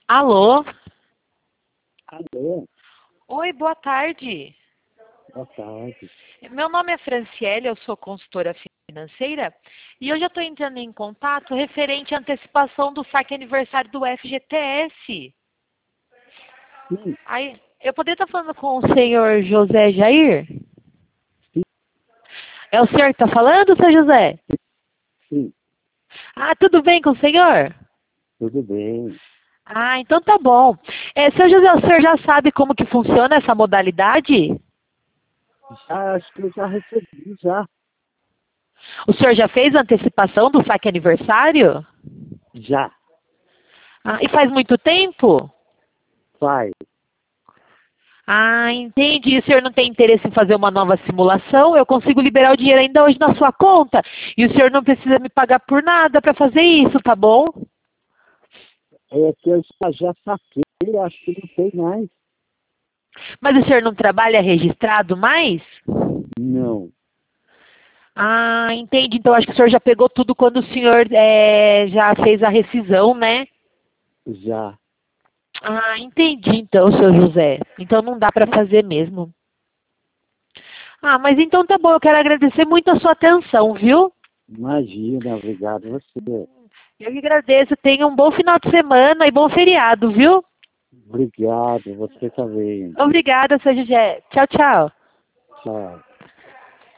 Alô? Alô, Oi, boa tarde. boa tarde. Meu nome é Franciele, eu sou consultora financeira e eu já estou entrando em contato referente à antecipação do saque aniversário do FGTS. Sim, Aí, eu poderia estar falando com o senhor José Jair? sim, É o senhor que está falando, seu José? sim, Ah, tudo bem com o senhor? tudo bem. Ah, então tá bom. Seu José, o senhor já sabe como que funciona essa modalidade? Já, acho que eu já recebi, já. O senhor já fez a antecipação do saque aniversário? Já, Ah, e faz muito tempo? faz. Ah, entendi. O senhor não tem interesse em fazer uma nova simulação? Eu consigo liberar o dinheiro ainda hoje na sua conta. E o senhor não precisa me pagar por nada para fazer isso, tá bom? É que eu já saquei, acho que não tem mais. Mas o senhor não trabalha registrado mais? Não, Ah, entendi. Então acho que o senhor já pegou tudo quando o senhor já fez a rescisão, né? já. Ah, entendi então, seu José. Então não dá para fazer mesmo. Ah, mas então tá bom. Eu quero agradecer muito a sua atenção, viu? Imagina, obrigado a você. Eu que agradeço. Tenha um bom final de semana e bom feriado, viu? Obrigado, você também. Obrigada, seu José. Tchau, tchau. Tchau.